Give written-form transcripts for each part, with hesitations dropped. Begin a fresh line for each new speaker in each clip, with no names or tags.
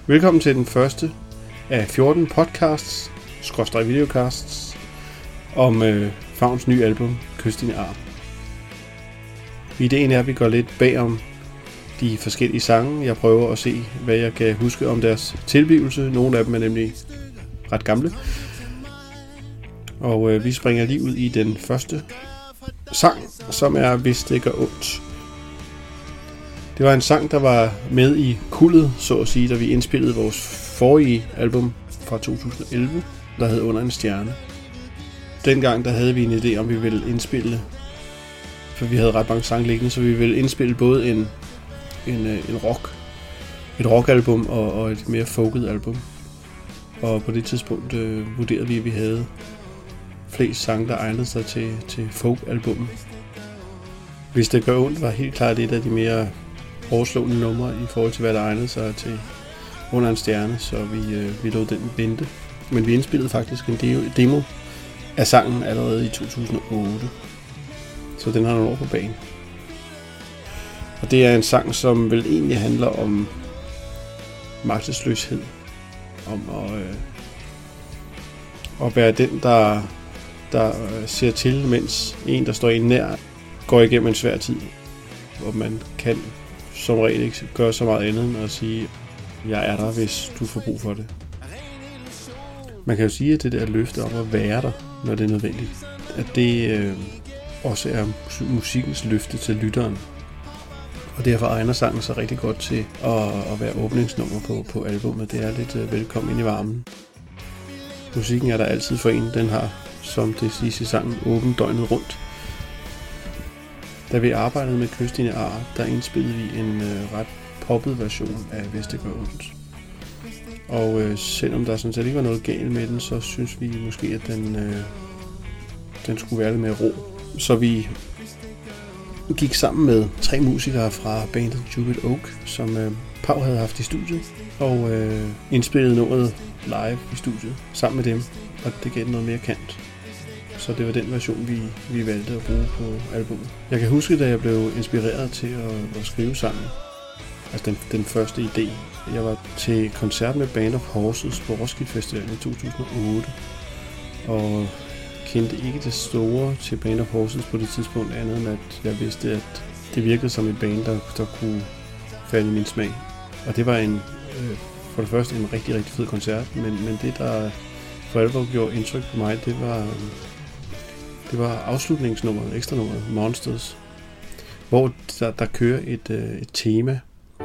Velkommen til den første af 14 podcasts, videocasts, om Favns nye album, Kys dine ar. Ideen er, at vi går lidt bag om de forskellige sange. Jeg prøver at se, hvad jeg kan huske om deres tilblivelse. Nogle af dem er nemlig ret gamle. Og vi springer lige ud i den første sang, som er Hvis det gør ondt. Det var en sang, der var med i kuldet, så at sige, da vi indspillede vores forrige album fra 2011, der hed Under en stjerne. Dengang der havde vi en idé om, vi ville indspille, for vi havde ret mange sange liggende, så vi ville indspille både et rockalbum og et mere folket album. Og på det tidspunkt vurderede vi, at vi havde flest sange, der egnede sig til folkalbummet. Hvis det gør ondt, var helt klart et af de mere overslående numre i forhold til, hvad der egnede sig til Under en stjerne, så vi lod den vente. Men vi indspillede faktisk en demo af sangen allerede i 2008, så den har nogle år på banen. Og det er en sang, som vel egentlig handler om magtesløshed, om at være den, der ser til, mens en, der står en nær, går igennem en svær tid, hvor man kan som regel ikke gøre så meget andet end at sige, jeg er der, hvis du får brug for det. Man kan jo sige, at det der løfte om at være der, når det er nødvendigt, at det også er musikkens løfte til lytteren. Og derfor egner sangen sig rigtig godt til at være åbningsnummer på albumet. Det er lidt velkommen ind i varmen. Musikken er der altid for en. Den har, som det siges i sangen, åbent døgnet rundt. Da vi arbejdede med Kys dine ar, der indspillede vi en ret poppet version af Hvis det gør ondt. Og selvom der sådan set ikke var noget galt med den, så synes vi måske, at den skulle være lidt mere ro. Så vi gik sammen med 3 musikere fra bandet Jupit Oak, som Pau havde haft i studiet, og indspillede noget live i studiet sammen med dem, og det gav noget mere kant. Så det var den version, vi valgte at bruge på albumet. Jeg kan huske, da jeg blev inspireret til at skrive sangen, altså den første idé. Jeg var til koncert med Band of Horses på Roskilde Festivalen i 2008, og kendte ikke det store til Band of Horses på det tidspunkt, andet end at jeg vidste, at det virkede som et band, der kunne falde i min smag. Og det var for det første en rigtig, rigtig fed koncert, men det, der for alvor gjorde indtryk på mig, det var afslutningsnummeret, ekstra nummeret, Monsters, hvor der kører et tema,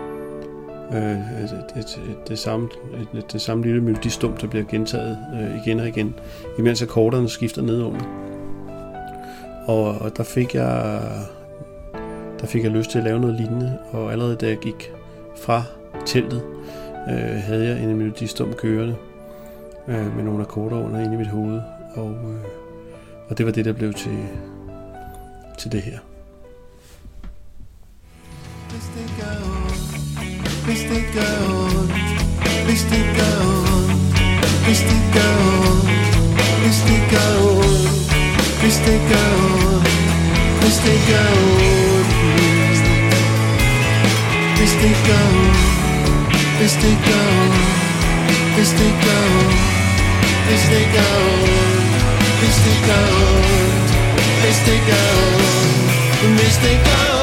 det samme lille melodistump, der bliver gentaget igen og igen, imens akkorderne skifter nedunder. Og der fik jeg lyst til at lave noget lignende, og allerede da jeg gik fra teltet, havde jeg en melodistump kørende med nogle akkorder under inde i mit hoved, og det var det, der blev til det her.
Hvis det gør ondt, hvis det gør ondt, hvis det gør ondt, hvis det gør ondt, hvis det gør ondt, hvis det gør ondt, hvis det gør ondt, hvis det gør ondt, hvis det gør ondt, hvis det gør ondt, hvis det gør ondt, hvis det gør ondt, hvis det gør ondt.